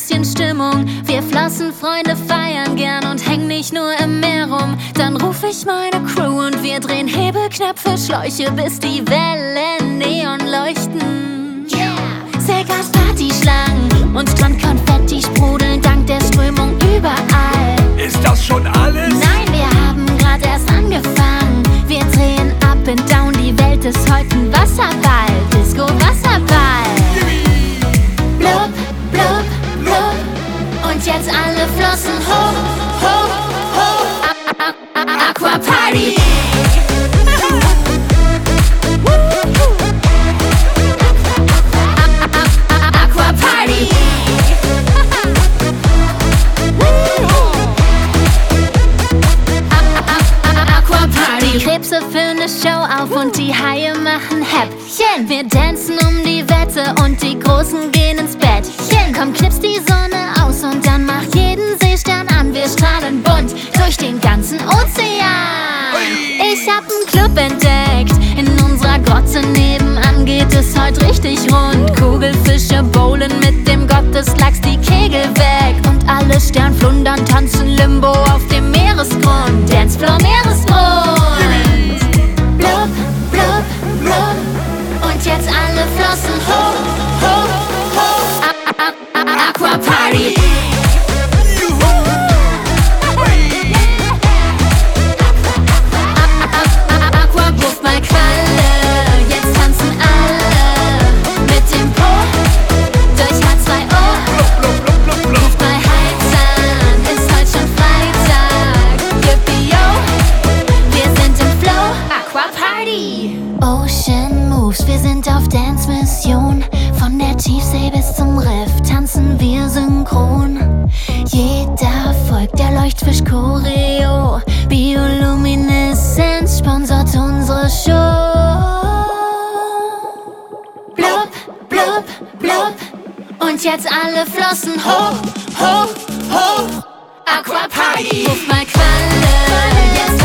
bisschen Stimmung. Wir Flossenfreunde feiern gern und hängen nicht nur im Meer rum. Dann ruf ich meine Crew und wir drehen Hebelknöpfe, Schläuche, bis die Wellen Neon leuchten. Seegas, Partyschlangen und Strandkonfetti sprudeln dank der Strömung überall. Ist das schon alles? Nein, wir haben grad erst angefangen. Wir drehen up and down, die Welt ist heute ein Wasserball. Disco Wasserball. Blub, blub, blub. Und jetzt alle Flossen hoch, hoch, hoch. Aquaparty. Aquaparty. Aquaparty. Krebse für ne Show auf und die Haie machen Häppchen. Wir dancen um die Wette und die Großen gehen ins Bettchen. Komm, knips die Sonne aus und dann mach jeden Seestern an. Wir strahlen bunt durch den ganzen Ozean. Ich hab nen Club entdeckt, in unserer Grotte nebenan geht es heute richtig rund. Kugelfische bowlen mit dem Gott des Lachs die Kegel weg. Und alle Sternflundern tanzen Limbo auf dem Meeresgrund. Dancefloor Meeresgrund. Blub, blub, blub. Und jetzt alle Flossen hoch, hoch, hoch. Aquaparty. Aquabuff mal Qualle, jetzt tanzen alle mit dem Po durch H2O. Ruft mal Heizern, ist heute schon Freitag. Yippie-yo, wir sind im Flow. Aquaparty. Ocean Moves, wir sind auf Dance-Mission. Von der Tiefsee bis zum Riff tanzen wir synchron. Jeder folgt der Leuchtfisch-Choreo. Biolumineszenz sponsort unsere Show. Blub, blub, blub. Und jetzt alle Flossen hoch, hoch, hoch. Aquaparty. Ruf mal Qualle, jetzt